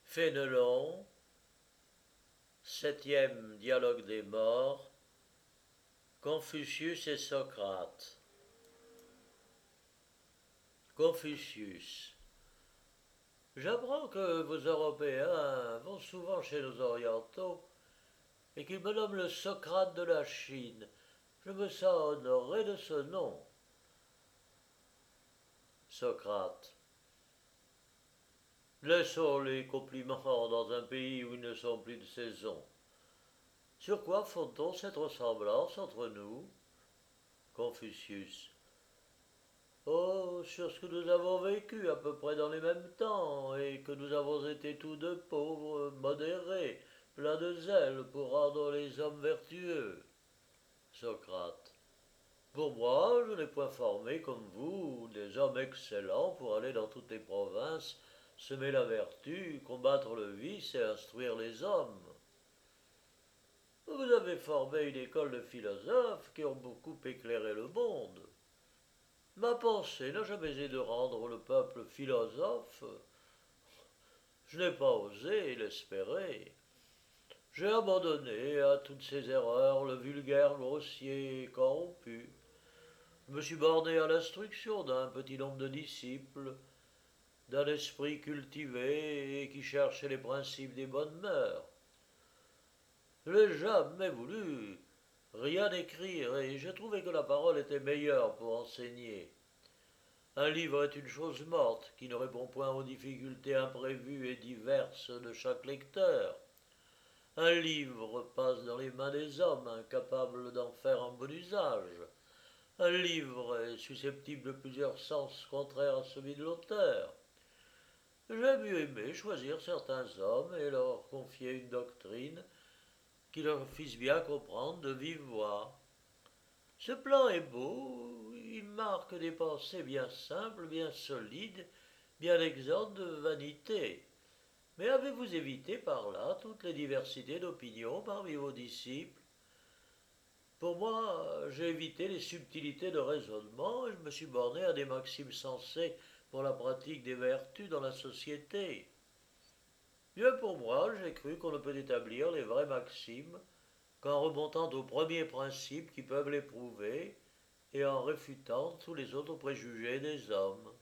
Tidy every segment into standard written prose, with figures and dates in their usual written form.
Fénelon, septième dialogue des morts, Confucius et Socrate. Confucius. J'apprends que vos Européens vont souvent chez nos Orientaux et qu'ils me nomment le Socrate de la Chine. Je me sens honoré de ce nom. Socrate. Laissons les compliments dans un pays où ils ne sont plus de saison. Sur quoi fonde-t-on cette ressemblance entre nous? Confucius. Oh, sur ce que nous avons vécu à peu près dans les mêmes temps, et que nous avons été tous deux pauvres, modérés, pleins de zèle pour rendre les hommes vertueux. Socrate. Pour moi, je n'ai point formé comme vous des hommes excellents pour aller dans toutes les provinces, semer la vertu, combattre le vice et instruire les hommes. Vous avez formé une école de philosophes qui ont beaucoup éclairé le monde. Ma pensée n'a jamais été de rendre le peuple philosophe. Je n'ai pas osé l'espérer. J'ai abandonné à toutes ces erreurs le vulgaire, grossier et corrompu. Je me suis borné à l'instruction d'un petit nombre de disciples, d'un esprit cultivé et qui cherchait les principes des bonnes mœurs. Je n'ai jamais voulu rien écrire et j'ai trouvé que la parole était meilleure pour enseigner. Un livre est une chose morte qui ne répond point aux difficultés imprévues et diverses de chaque lecteur. Un livre passe dans les mains des hommes incapables d'en faire un bon usage. Un livre est susceptible de plusieurs sens contraires à celui de l'auteur. J'ai mieux aimé choisir certains hommes et leur confier une doctrine qui leur fisse bien comprendre de vive voix. Ce plan est beau, il marque des pensées bien simples, bien solides, bien exemptes de vanité. Mais avez-vous évité par là toutes les diversités d'opinions parmi vos disciples? Pour moi, j'ai évité les subtilités de raisonnement et je me suis borné à des maximes sensées pour la pratique des vertus dans la société. Bien pour moi, j'ai cru qu'on ne peut établir les vraies maximes qu'en remontant aux premiers principes qui peuvent les prouver et en réfutant tous les autres préjugés des hommes.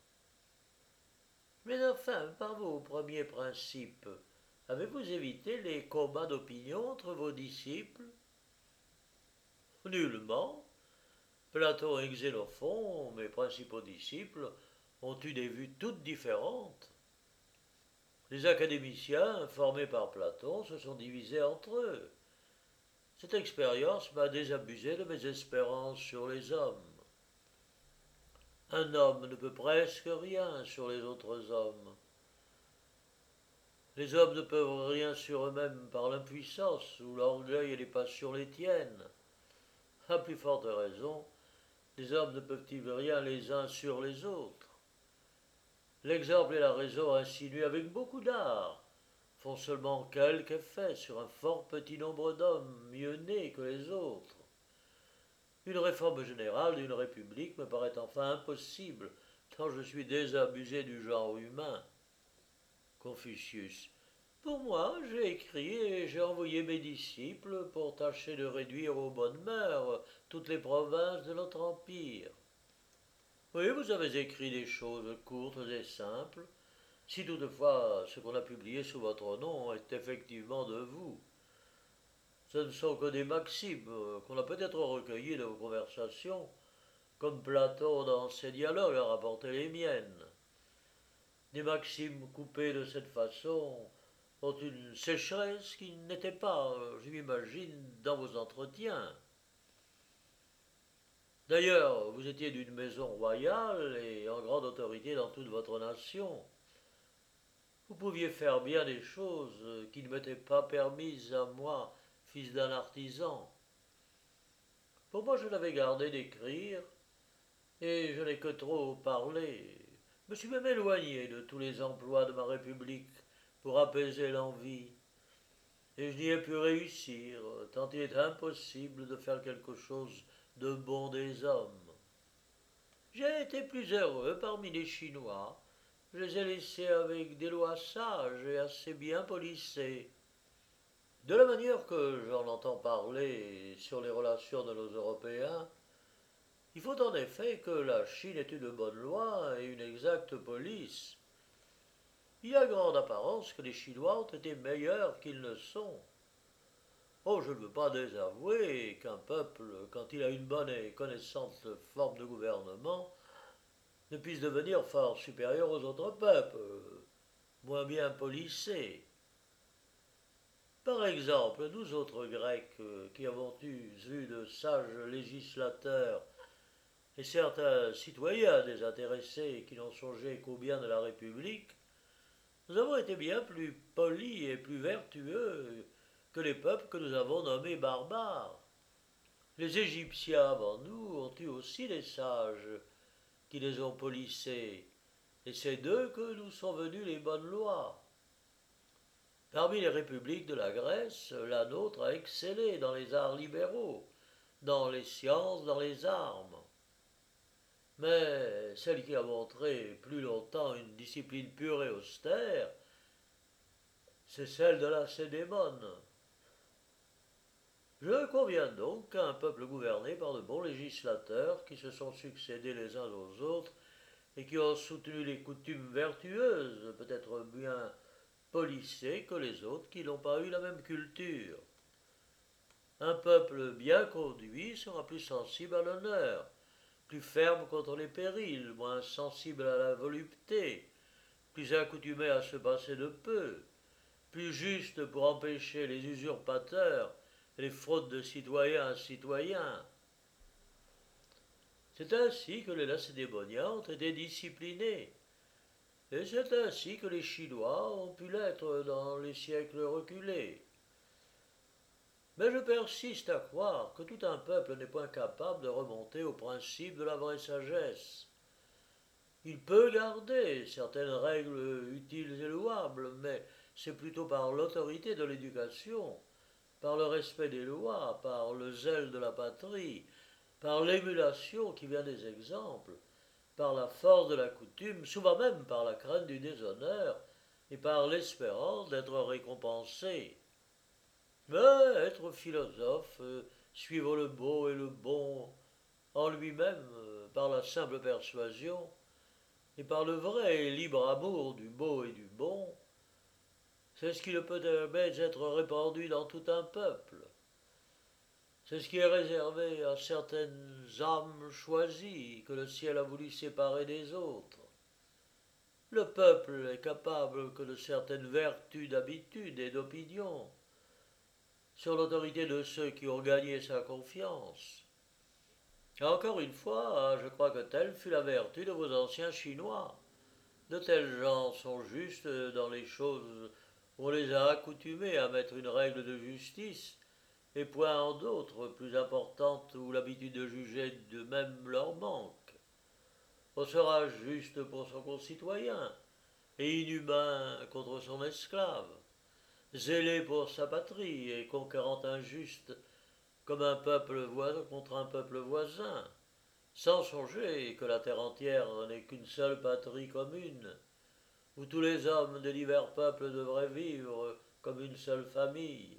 Mais enfin, par vos premiers principes, avez-vous évité les combats d'opinion entre vos disciples? Nullement. Platon et Xénophon, mes principaux disciples, ont eu des vues toutes différentes. Les académiciens, formés par Platon, se sont divisés entre eux. Cette expérience m'a désabusé de mes espérances sur les hommes. Un homme ne peut presque rien sur les autres hommes. Les hommes ne peuvent rien sur eux-mêmes par l'impuissance ou l'orgueil et les passions les tiennent. À plus forte raison, les hommes ne peuvent-ils rien les uns sur les autres. L'exemple et la raison insinués avec beaucoup d'art font seulement quelque effet sur un fort petit nombre d'hommes mieux nés que les autres. Une réforme générale d'une république me paraît enfin impossible, tant je suis désabusé du genre humain. Confucius. Pour moi, j'ai écrit et j'ai envoyé mes disciples pour tâcher de réduire aux bonnes mœurs toutes les provinces de notre empire. Oui, vous avez écrit des choses courtes et simples, si toutefois ce qu'on a publié sous votre nom est effectivement de vous. Ce ne sont que des maximes qu'on a peut-être recueillies de vos conversations, comme Platon dans ses dialogues a rapporté les miennes. Des maximes coupées de cette façon ont une sécheresse qui n'était pas, je m'imagine, dans vos entretiens. D'ailleurs, vous étiez d'une maison royale et en grande autorité dans toute votre nation. Vous pouviez faire bien des choses qui ne m'étaient pas permises à moi, fils d'un artisan. Pour moi, je l'avais gardé d'écrire, et je n'ai que trop parlé. Je me suis même éloigné de tous les emplois de ma République pour apaiser l'envie. Et je n'y ai pu réussir, tant il est impossible de faire quelque chose de bon des hommes. J'ai été plus heureux parmi les Chinois, je les ai laissés avec des lois sages et assez bien policées. De la manière que j'en entends parler sur les relations de nos Européens, il faut en effet que la Chine ait une bonne loi et une exacte police. Il y a grande apparence que les Chinois ont été meilleurs qu'ils ne sont. Oh, je ne veux pas désavouer qu'un peuple, quand il a une bonne et connaissante forme de gouvernement, ne puisse devenir fort supérieur aux autres peuples, moins bien policés. Par exemple, nous autres Grecs, qui avons eu de sages législateurs et certains citoyens désintéressés qui n'ont songé qu'au bien de la République, nous avons été bien plus polis et plus vertueux que les peuples que nous avons nommés barbares. Les Égyptiens avant nous ont eu aussi des sages qui les ont polissés, et c'est d'eux que nous sont venues les bonnes lois. Parmi les républiques de la Grèce, la nôtre a excellé dans les arts libéraux, dans les sciences, dans les armes. Mais celle qui a montré plus longtemps une discipline pure et austère, c'est celle de la Cédémone. Je conviens donc qu'un peuple gouverné par de bons législateurs qui se sont succédés les uns aux autres et qui ont soutenu les coutumes vertueuses, peut-être bien policées que les autres qui n'ont pas eu la même culture. Un peuple bien conduit sera plus sensible à l'honneur, plus ferme contre les périls, moins sensible à la volupté, plus accoutumé à se passer de peu, plus juste pour empêcher les usurpateurs et les fraudes de citoyen à citoyen. C'est ainsi que les Lacédémoniens ont été disciplinés, et c'est ainsi que les Chinois ont pu l'être dans les siècles reculés. Mais je persiste à croire que tout un peuple n'est point capable de remonter au principe de la vraie sagesse. Il peut garder certaines règles utiles et louables, mais c'est plutôt par l'autorité de l'éducation, par le respect des lois, par le zèle de la patrie, par l'émulation qui vient des exemples, par la force de la coutume, souvent même par la crainte du déshonneur, et par l'espérance d'être récompensé. Mais être philosophe, suivre le beau et le bon en lui-même, par la simple persuasion, et par le vrai et libre amour du beau et du bon, c'est ce qui ne peut jamais être répandu dans tout un peuple. C'est ce qui est réservé à certaines âmes choisies que le ciel a voulu séparer des autres. Le peuple est capable que de certaines vertus d'habitude et d'opinion, sur l'autorité de ceux qui ont gagné sa confiance. Et encore une fois, je crois que telle fut la vertu de vos anciens Chinois. De tels gens sont justes dans les choses où on les a accoutumés à mettre une règle de justice, et point en d'autres plus importantes où l'habitude de juger de même leur manque. On sera juste pour son concitoyen, et inhumain contre son esclave, zélé pour sa patrie et conquérant injuste comme un peuple voisin contre un peuple voisin, sans songer que la terre entière n'est qu'une seule patrie commune, où tous les hommes de divers peuples devraient vivre comme une seule famille.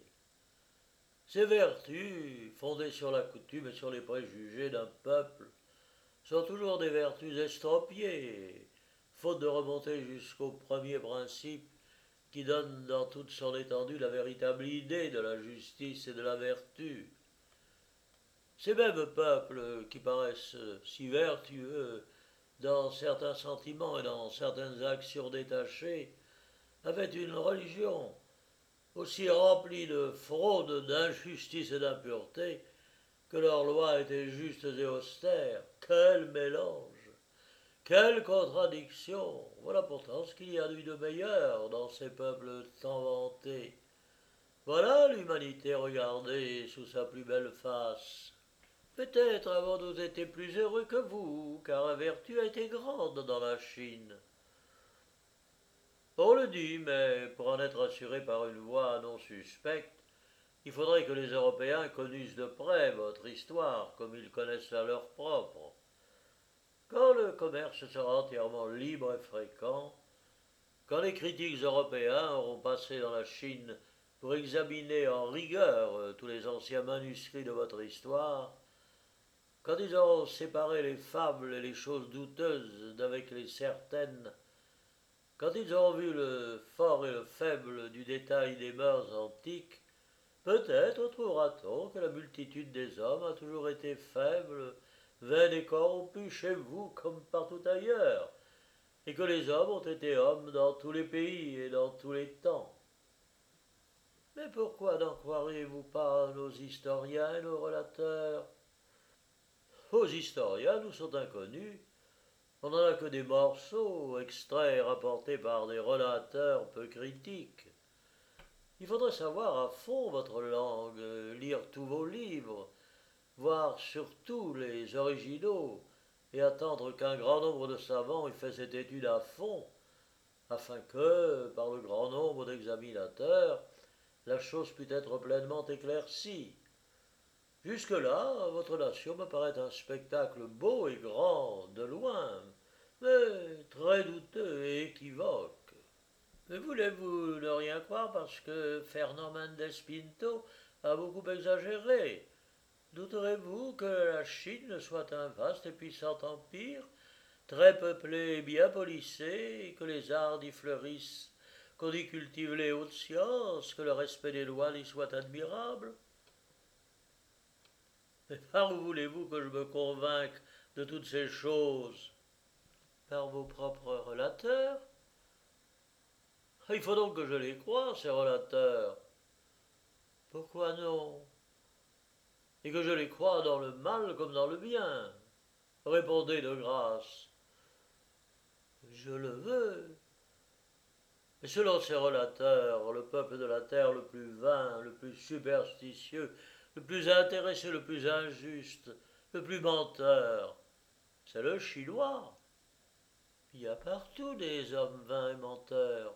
Ces vertus, fondées sur la coutume et sur les préjugés d'un peuple, sont toujours des vertus estropiées, faute de remonter jusqu'au premier principe qui donne dans toute son étendue la véritable idée de la justice et de la vertu. Ces mêmes peuples qui paraissent si vertueux dans certains sentiments et dans certaines actions détachées avaient une religion aussi remplie de fraude, d'injustice et d'impureté que leurs lois étaient justes et austères. Quel mélange! Quelle contradiction! Voilà pourtant ce qu'il y a de meilleur dans ces peuples tant vantés. Voilà l'humanité regardée sous sa plus belle face. Peut-être avons-nous été plus heureux que vous, car la vertu a été grande dans la Chine. On le dit, mais pour en être assuré par une voix non suspecte, il faudrait que les Européens connussent de près votre histoire, comme ils connaissent la leur propre. Quand le commerce sera entièrement libre et fréquent, Quand les critiques européens auront passé dans la Chine pour examiner en rigueur tous les anciens manuscrits de votre histoire, quand ils auront séparé les fables et les choses douteuses d'avec les certaines, quand ils auront vu le fort et le faible du détail des mœurs antiques, peut-être trouvera-t-on que la multitude des hommes a toujours été faible, vaine et corrompue chez vous comme partout ailleurs, et que les hommes ont été hommes dans tous les pays et dans tous les temps. Mais pourquoi n'en croiriez-vous pas à nos historiens et nos relateurs? Aux historiens nous sont inconnus. On n'en a que des morceaux, extraits rapportés par des relateurs peu critiques. Il faudrait savoir à fond votre langue, lire tous vos livres, voir surtout les originaux, et attendre qu'un grand nombre de savants ait fait cette étude à fond, afin que, par le grand nombre d'examinateurs, la chose pût être pleinement éclaircie. Jusque-là, votre nation me paraît un spectacle beau et grand, de loin, mais très douteux et équivoque. Mais voulez-vous ne rien croire parce que Fernand Mendes Pinto a beaucoup exagéré? Douterez-vous que la Chine soit un vaste et puissant empire, très peuplé et bien policé, et que les arts y fleurissent, qu'on y cultive les hautes sciences, que le respect des lois y soit admirable? Mais par où voulez-vous que je me convainque de toutes ces choses? Par vos propres relateurs? Il faut donc que je les croie, ces relateurs. Pourquoi non? Et que je les croie dans le mal comme dans le bien. Répondez de grâce. Je le veux. Et selon ces relateurs, le peuple de la terre le plus vain, le plus superstitieux, le plus intéressé, le plus injuste, le plus menteur, c'est le Chinois. Il y a partout des hommes vains et menteurs.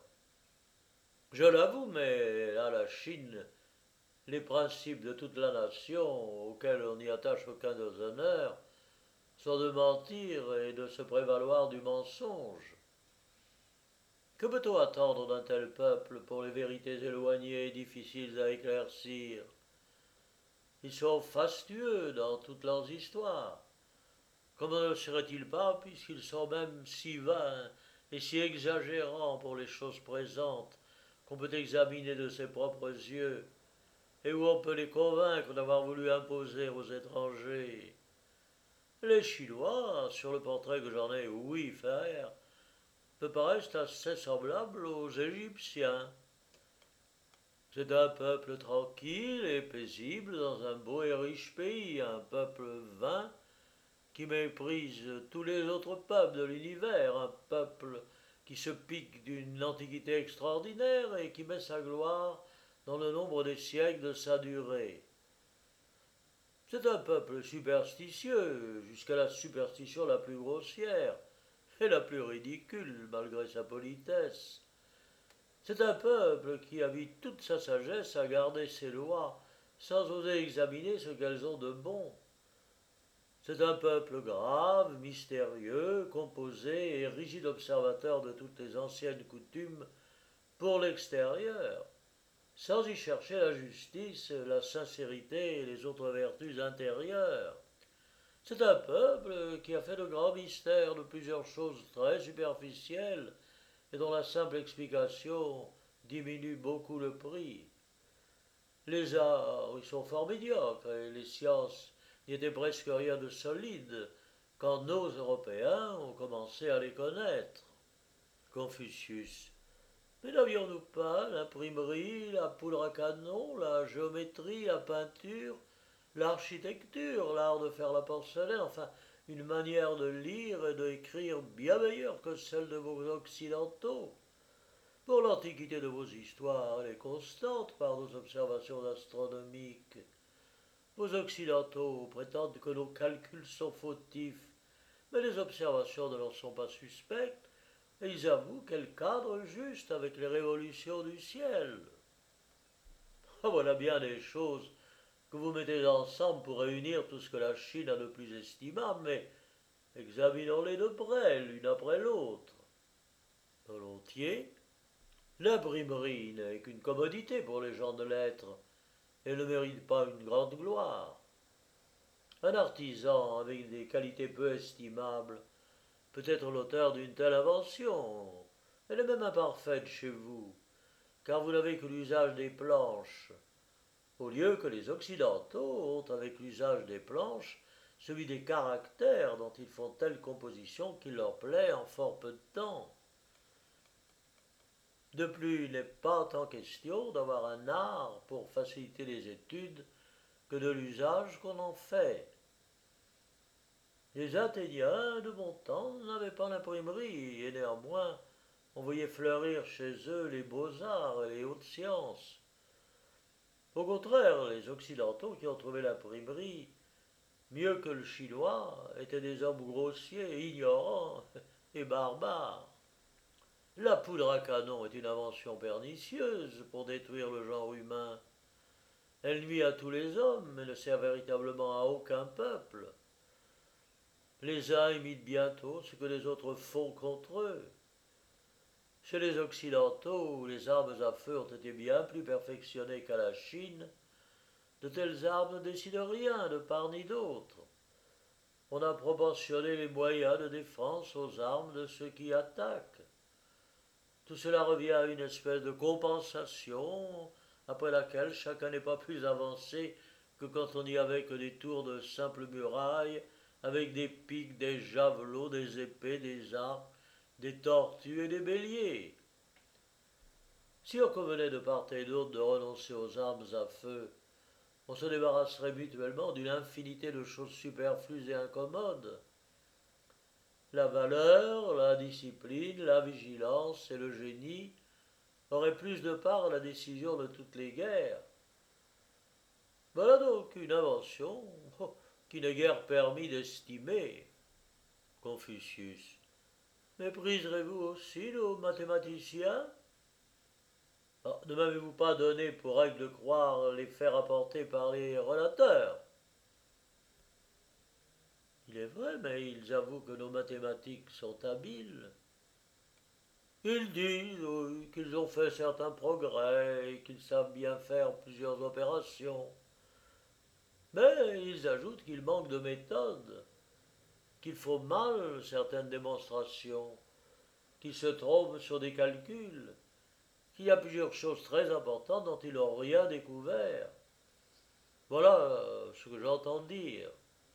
Je l'avoue, mais là, la Chine, les principes de toute la nation, auxquels on n'y attache aucun déshonneur, sont de mentir et de se prévaloir du mensonge. Que peut-on attendre d'un tel peuple pour les vérités éloignées et difficiles à éclaircir? Ils sont fastueux dans toutes leurs histoires. Comment ne le seraient-ils pas, puisqu'ils sont même si vains et si exagérants pour les choses présentes qu'on peut examiner de ses propres yeux, et où on peut les convaincre d'avoir voulu imposer aux étrangers? Les Chinois, sur le portrait que j'en ai ouï faire, me paraissent assez semblables aux Égyptiens. C'est un peuple tranquille et paisible dans un beau et riche pays, un peuple vain qui méprise tous les autres peuples de l'univers, un peuple qui se pique d'une antiquité extraordinaire et qui met sa gloire dans le nombre des siècles de sa durée. C'est un peuple superstitieux, jusqu'à la superstition la plus grossière et la plus ridicule, malgré sa politesse. C'est un peuple qui a mis toute sa sagesse à garder ses lois, sans oser examiner ce qu'elles ont de bon. C'est un peuple grave, mystérieux, composé et rigide observateur de toutes les anciennes coutumes pour l'extérieur, sans y chercher la justice, la sincérité et les autres vertus intérieures. C'est un peuple qui a fait de grands mystères de plusieurs choses très superficielles et dont la simple explication diminue beaucoup le prix. Les arts y sont fort médiocres et les sciences n'y étaient presque rien de solide quand nos Européens ont commencé à les connaître. Confucius. Mais n'avions-nous pas l'imprimerie, la poudre à canon, la géométrie, la peinture, l'architecture, l'art de faire la porcelaine, enfin une manière de lire et d'écrire bien meilleure que celle de vos occidentaux? Pour l'antiquité de vos histoires, elle est constante par nos observations astronomiques. Vos occidentaux prétendent que nos calculs sont fautifs, mais les observations ne leur sont pas suspectes, et ils avouent qu'elles cadrent juste avec les révolutions du ciel. Ah, voilà bien des choses que vous mettez ensemble pour réunir tout ce que la Chine a de plus estimable, mais examinons-les de près, l'une après l'autre. Volontiers. L'imprimerie n'est qu'une commodité pour les gens de lettres et ne mérite pas une grande gloire. Un artisan avec des qualités peu estimables peut être l'auteur d'une telle invention. Elle est même imparfaite chez vous, car vous n'avez que l'usage des planches, au lieu que les Occidentaux ont, avec l'usage des planches, celui des caractères dont ils font telle composition qu'il leur plaît en fort peu de temps. De plus, il n'est pas tant question d'avoir un art pour faciliter les études que de l'usage qu'on en fait. Les Athéniens de mon temps n'avaient pas d'imprimerie, et néanmoins on voyait fleurir chez eux les beaux-arts et les hautes sciences. Au contraire, les Occidentaux qui ont trouvé l'imprimerie, mieux que le chinois, étaient des hommes grossiers, ignorants et barbares. La poudre à canon est une invention pernicieuse pour détruire le genre humain. Elle nuit à tous les hommes, mais ne sert véritablement à aucun peuple. Les uns imitent bientôt ce que les autres font contre eux. Chez les Occidentaux, où les armes à feu ont été bien plus perfectionnées qu'à la Chine, de telles armes ne décident rien de part ni d'autre. On a proportionné les moyens de défense aux armes de ceux qui attaquent. Tout cela revient à une espèce de compensation, après laquelle chacun n'est pas plus avancé que quand on n'y avait que des tours de simples murailles, avec des pics, des javelots, des épées, des arcs, des tortues et des béliers. Si on convenait de part et d'autre de renoncer aux armes à feu, on se débarrasserait mutuellement d'une infinité de choses superflues et incommodes. La valeur, la discipline, la vigilance et le génie auraient plus de part à la décision de toutes les guerres. Voilà donc une invention qui n'est guère permis d'estimer. Confucius. Mépriserez-vous aussi nos mathématiciens? Ne m'avez-vous pas donné pour règle de croire les faits rapportés par les relateurs? Il est vrai, mais ils avouent que nos mathématiques sont habiles. Ils disent oui, qu'ils ont fait certains progrès et qu'ils savent bien faire plusieurs opérations. Mais ils ajoutent qu'il manque de méthode, qu'il faut mal certaines démonstrations, qu'ils se trompent sur des calculs, qu'il y a plusieurs choses très importantes dont ils n'ont rien découvert. Voilà ce que j'entends dire.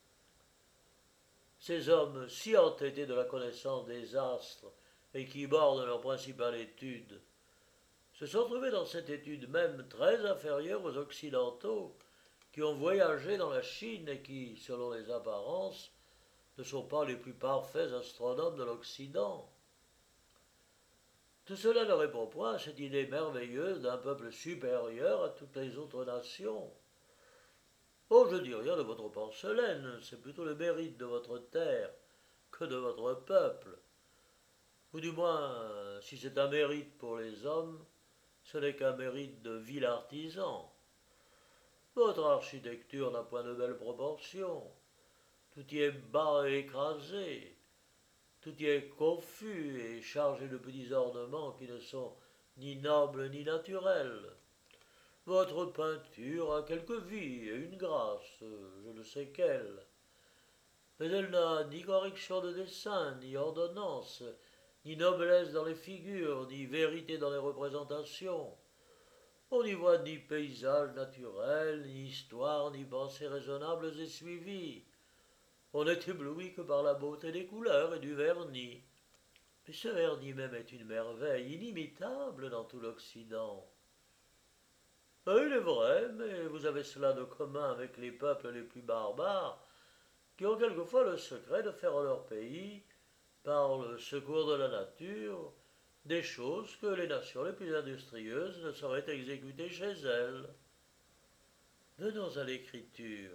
Ces hommes si entêtés de la connaissance des astres et qui bordent leur principale étude se sont trouvés dans cette étude même très inférieure aux Occidentaux qui ont voyagé dans la Chine et qui, selon les apparences, ne sont pas les plus parfaits astronomes de l'Occident. Tout cela ne répond point à cette idée merveilleuse d'un peuple supérieur à toutes les autres nations. Oh, je dis rien de votre porcelaine, c'est plutôt le mérite de votre terre que de votre peuple. Ou du moins, si c'est un mérite pour les hommes, ce n'est qu'un mérite de vil artisan. Votre architecture n'a point de belles proportions. Tout y est bas et écrasé. Tout y est confus et chargé de petits ornements qui ne sont ni nobles ni naturels. Votre peinture a quelque vie et une grâce, je ne sais quelle. Mais elle n'a ni correction de dessin, ni ordonnance, ni noblesse dans les figures, ni vérité dans les représentations. On n'y voit ni paysage naturel, ni histoire, ni pensées raisonnables et suivies. On n'est ébloui que par la beauté des couleurs et du vernis. Mais ce vernis même est une merveille inimitable dans tout l'Occident. Il est vrai, mais vous avez cela de commun avec les peuples les plus barbares, qui ont quelquefois le secret de faire en leur pays, par le secours de la nature, des choses que les nations les plus industrieuses ne sauraient exécuter chez elles. Venons à l'écriture.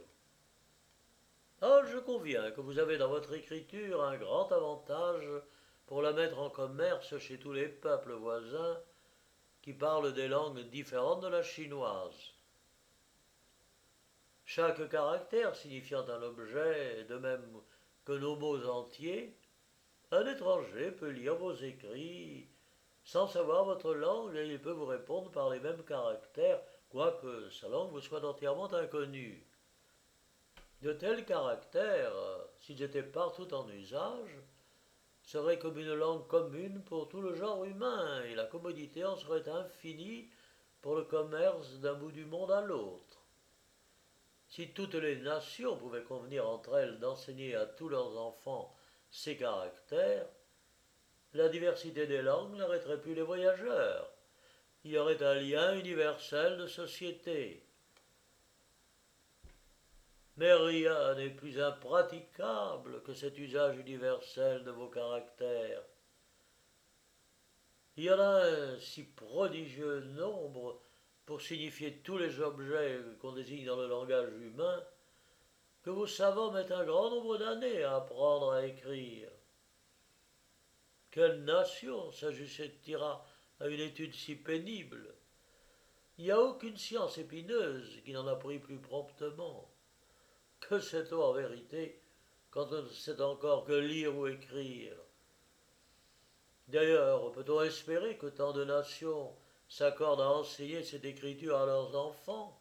Je conviens que vous avez dans votre écriture un grand avantage pour la mettre en commerce chez tous les peuples voisins qui parlent des langues différentes de la chinoise. Chaque caractère signifiant un objet, de même que nos mots entiers, un étranger peut lire vos écrits Sans savoir votre langue, il peut vous répondre par les mêmes caractères, quoique sa langue vous soit entièrement inconnue. De tels caractères, s'ils étaient partout en usage, seraient comme une langue commune pour tout le genre humain, et la commodité en serait infinie pour le commerce d'un bout du monde à l'autre. Si toutes les nations pouvaient convenir entre elles d'enseigner à tous leurs enfants ces caractères, la diversité des langues n'arrêterait plus les voyageurs. Il y aurait un lien universel de société. Mais rien n'est plus impraticable que cet usage universel de vos caractères. Il y en a un si prodigieux nombre pour signifier tous les objets qu'on désigne dans le langage humain que vos savants mettent un grand nombre d'années à apprendre à écrire. Quelle nation s'ajusteira à une étude si pénible? Il n'y a aucune science épineuse qui n'en a pris plus promptement. Que sait-on en vérité quand on ne sait encore que lire ou écrire? D'ailleurs, peut-on espérer que tant de nations s'accordent à enseigner cette écriture à leurs enfants?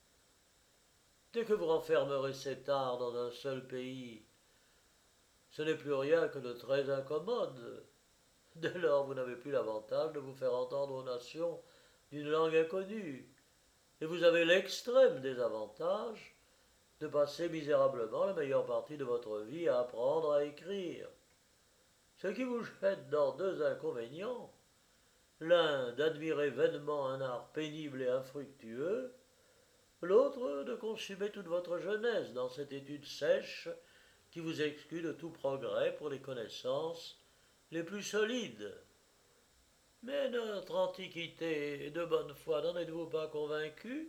Dès que vous renfermerez cet art dans un seul pays, ce n'est plus rien que de très incommode. Dès lors, vous n'avez plus l'avantage de vous faire entendre aux nations d'une langue inconnue, et vous avez l'extrême désavantage de passer misérablement la meilleure partie de votre vie à apprendre à écrire. Ce qui vous jette dans deux inconvénients: l'un d'admirer vainement un art pénible et infructueux, l'autre de consumer toute votre jeunesse dans cette étude sèche qui vous exclut de tout progrès pour les connaissances les plus solides. Mais notre antiquité est de bonne foi, n'en êtes-vous pas convaincu?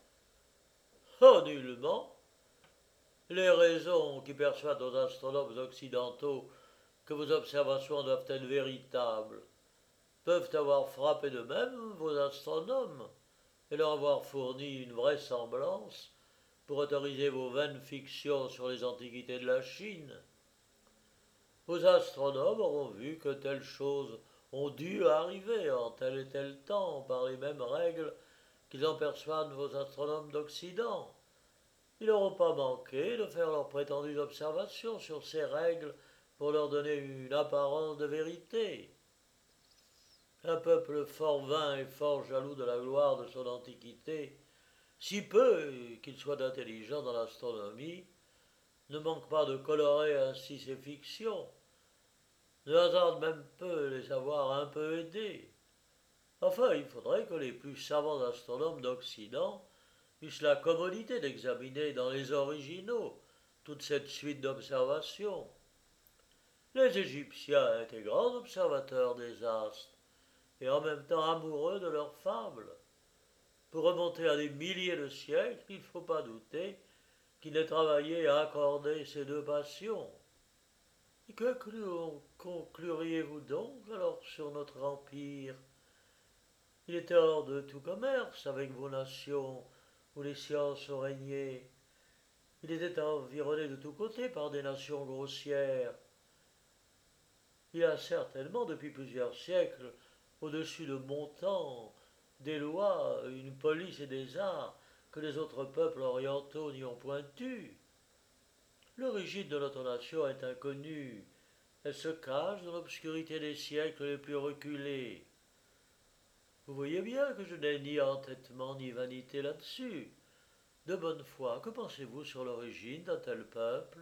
Oh, nullement. Les raisons qui persuadent aux astronomes occidentaux que vos observations doivent être véritables peuvent avoir frappé de même vos astronomes et leur avoir fourni une vraisemblance pour autoriser vos vaines fictions sur les antiquités de la Chine. Vos astronomes auront vu que telles choses ont dû arriver en tel et tel temps par les mêmes règles qu'ils en persuadent vos astronomes d'Occident. Ils n'auront pas manqué de faire leurs prétendues observations sur ces règles pour leur donner une apparence de vérité. Un peuple fort vain et fort jaloux de la gloire de son antiquité, si peu qu'il soit intelligent dans l'astronomie, ne manque pas de colorer ainsi ses fictions, ne hasarde même peu les avoir un peu aidés. Enfin, il faudrait que les plus savants astronomes d'Occident eussent la commodité d'examiner dans les originaux toute cette suite d'observations. Les Égyptiens étaient grands observateurs des astres, et en même temps amoureux de leurs fables. Pour remonter à des milliers de siècles, il ne faut pas douter qu'ils aient travaillé à accorder ces deux passions. Et que concluriez-vous donc alors sur notre empire? Il était hors de tout commerce avec vos nations où les sciences ont régné. Il était environné de tous côtés par des nations grossières. Il a certainement, depuis plusieurs siècles, au-dessus de montants, des lois, une police et des arts que les autres peuples orientaux n'y ont point eu. L'origine de notre nation est inconnue. Elle se cache dans l'obscurité des siècles les plus reculés. Vous voyez bien que je n'ai ni entêtement ni vanité là-dessus. De bonne foi, que pensez-vous sur l'origine d'un tel peuple?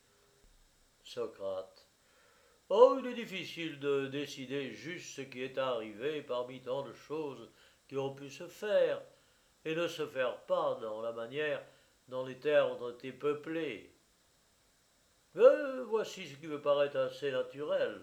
Socrate. Oh, il est difficile de décider juste ce qui est arrivé parmi tant de choses qui ont pu se faire et ne se faire pas dans la manière dont les terres ont été peuplées. Mais voici ce qui me paraît assez naturel.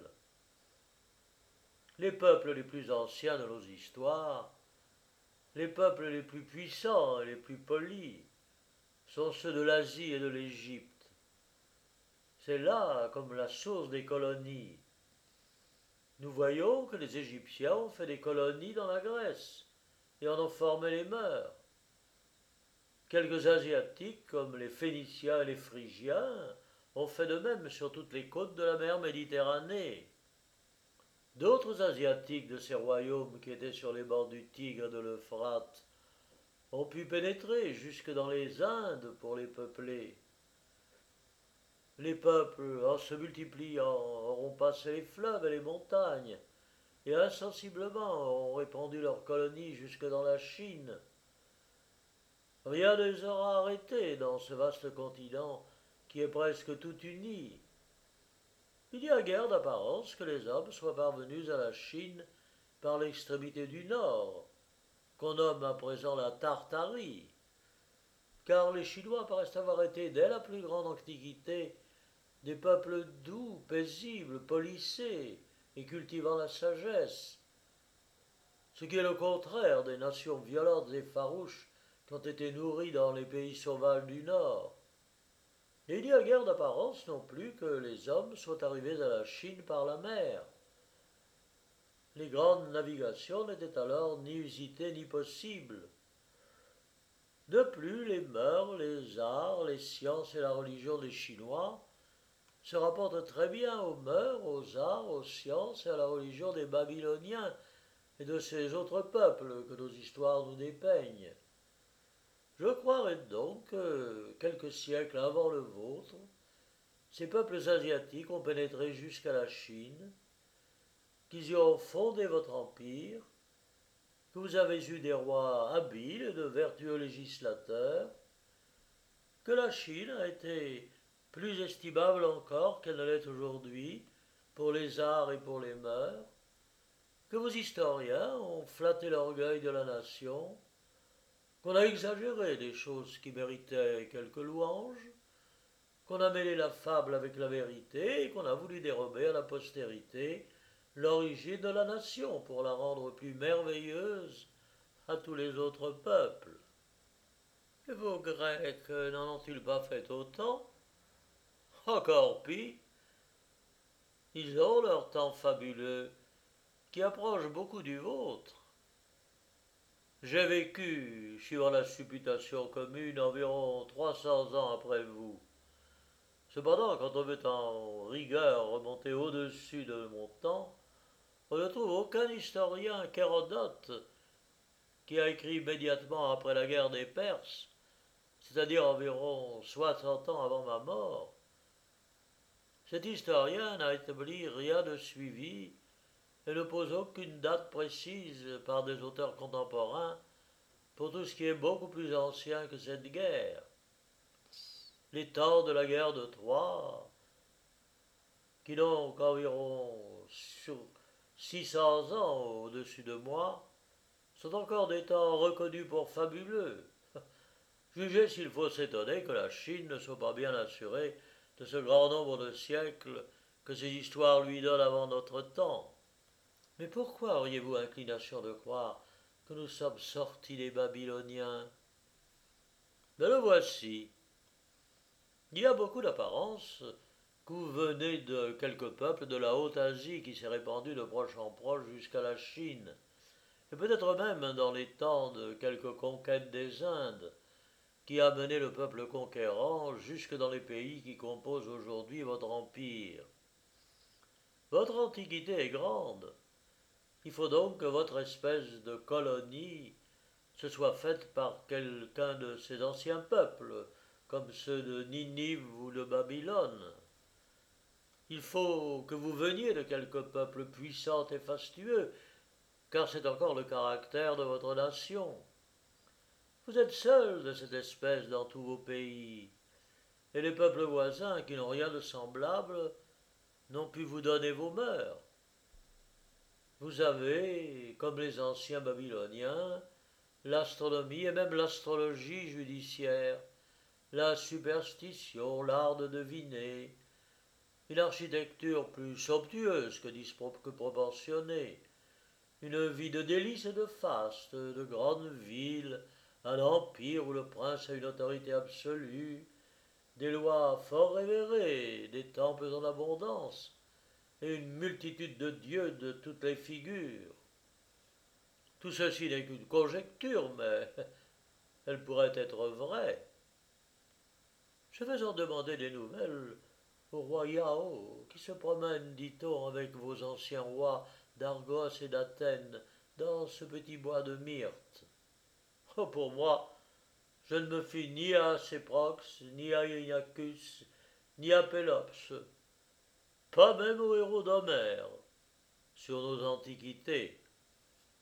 Les peuples les plus anciens de nos histoires, les peuples les plus puissants et les plus polis, sont ceux de l'Asie et de l'Égypte. C'est là comme la source des colonies. Nous voyons que les Égyptiens ont fait des colonies dans la Grèce et en ont formé les mœurs. Quelques Asiatiques, comme les Phéniciens et les Phrygiens, ont fait de même sur toutes les côtes de la mer Méditerranée. D'autres Asiatiques de ces royaumes qui étaient sur les bords du Tigre et de l'Euphrate ont pu pénétrer jusque dans les Indes pour les peupler. Les peuples, en se multipliant, auront passé les fleuves et les montagnes, et insensiblement auront répandu leurs colonies jusque dans la Chine. Rien ne les aura arrêtés dans ce vaste continent qui est presque tout uni. Il n'y a guère d'apparence que les hommes soient parvenus à la Chine par l'extrémité du nord, qu'on nomme à présent la Tartarie, car les Chinois paraissent avoir été dès la plus grande antiquité des peuples doux, paisibles, policés et cultivant la sagesse, ce qui est le contraire des nations violentes et farouches qui ont été nourries dans les pays sauvages du Nord. Et il n'y a guère d'apparence non plus que les hommes soient arrivés à la Chine par la mer. Les grandes navigations n'étaient alors ni usitées ni possibles. De plus, les mœurs, les arts, les sciences et la religion des Chinois se rapportent très bien aux mœurs, aux arts, aux sciences et à la religion des Babyloniens et de ces autres peuples que nos histoires nous dépeignent. Je croirais donc que, quelques siècles avant le vôtre, ces peuples asiatiques ont pénétré jusqu'à la Chine, qu'ils y ont fondé votre empire, que vous avez eu des rois habiles et de vertueux législateurs, que la Chine a été plus estimable encore qu'elle ne l'est aujourd'hui pour les arts et pour les mœurs, que vos historiens ont flatté l'orgueil de la nation, qu'on a exagéré des choses qui méritaient quelques louanges, qu'on a mêlé la fable avec la vérité et qu'on a voulu dérober à la postérité l'origine de la nation pour la rendre plus merveilleuse à tous les autres peuples. Et vos Grecs n'en ont-ils pas fait autant? Encore pis, ils ont leur temps fabuleux qui approche beaucoup du vôtre. J'ai vécu, suivant la supputation commune, environ 300 ans après vous. Cependant, quand on veut en rigueur remonter au-dessus de mon temps, on ne trouve aucun historien qu'Hérodote, qui a écrit immédiatement après la guerre des Perses, c'est-à-dire environ 60 ans avant ma mort. Cet historien n'a établi rien de suivi et ne pose aucune date précise par des auteurs contemporains pour tout ce qui est beaucoup plus ancien que cette guerre. Les temps de la guerre de Troie, qui n'ont qu'environ 600 ans au-dessus de moi, sont encore des temps reconnus pour fabuleux. Jugez s'il faut s'étonner que la Chine ne soit pas bien assurée de ce grand nombre de siècles que ces histoires lui donnent avant notre temps. Mais pourquoi auriez-vous inclination de croire que nous sommes sortis des Babyloniens? Mais le voici. Il y a beaucoup d'apparence que vous venez de quelques peuples de la Haute-Asie qui s'est répandu de proche en proche jusqu'à la Chine, et peut-être même dans les temps de quelques conquêtes des Indes, qui a mené le peuple conquérant jusque dans les pays qui composent aujourd'hui votre empire. Votre antiquité est grande. Il faut donc que votre espèce de colonie se soit faite par quelqu'un de ces anciens peuples, comme ceux de Ninive ou de Babylone. Il faut que vous veniez de quelque peuple puissant et fastueux, car c'est encore le caractère de votre nation. Vous êtes seul de cette espèce dans tous vos pays, et les peuples voisins qui n'ont rien de semblable n'ont pu vous donner vos mœurs. Vous avez, comme les anciens Babyloniens, l'astronomie et même l'astrologie judiciaire, la superstition, l'art de deviner, une architecture plus somptueuse que proportionnée, une vie de délices et de faste, de grandes villes, un empire où le prince a une autorité absolue, des lois fort révérées, des temples en abondance, et une multitude de dieux de toutes les figures. Tout ceci n'est qu'une conjecture, mais elle pourrait être vraie. Je vais en demander des nouvelles au roi Yao, qui se promène, dit-on, avec vos anciens rois d'Argos et d'Athènes, dans ce petit bois de Myrte. Oh, pour moi, je ne me fie ni à Séprox, ni à Ignacus, ni à Pélops, pas même au héros d'Homère. Sur nos antiquités,